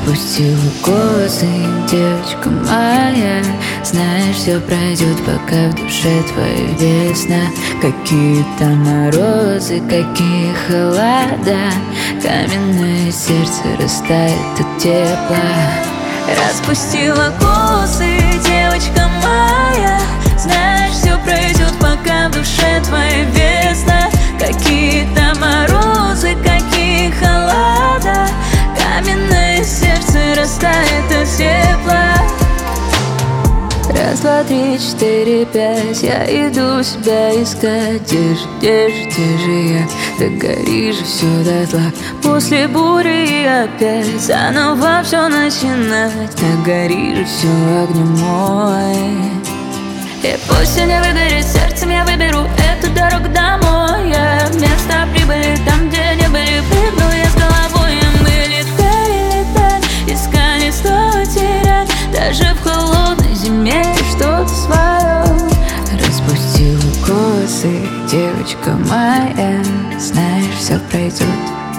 Распустила косы, девочка моя. Знаешь, все пройдет, пока в душе твоей весна. Какие-то морозы, какие холода, каменное сердце растает от тепла. Распустила косы, девочка моя. Знаешь, все пройдет, пока в душе твоей весна. Какие-то морозы, какие холода, каменное сердце растает от тепла. Раз, два, три, четыре, пять, я иду себя искать. Где же я? Да гори же все дотла. После бури опять заново все начинать. Да гори же все огнем мой. И пусть не выгорит сердцем, я выберу эту дорогу домой. Я вместо прибыли там, где не были, прыгну я с головой. И мы летали, искали, что терять. Даже в холодной зиме что-то свое. Распустила косы, девочка моя. Знаешь, все пройдет.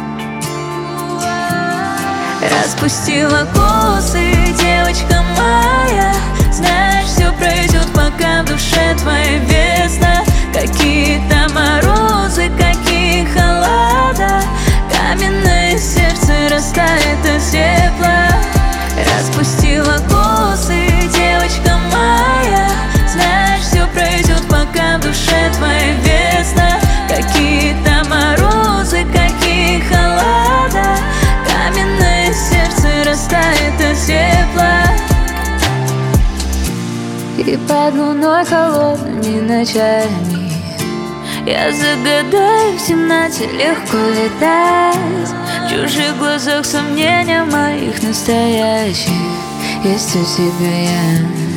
Распустила косы, девочка моя. Знаешь, все пройдет, пока в душе твоей весна. Какие-то морозы, какие холода, каменное сердце растает от тепла. Распустила косы, девочка моя. Знаешь, все пройдет, пока в душе твоей весна. Какие-то морозы, какие холода, каменное сердце растает от тепла. И под луной холодными ночами я загадаю в темноте легко летать. В чужих глазах сомнения моих настоящих есть у тебя я.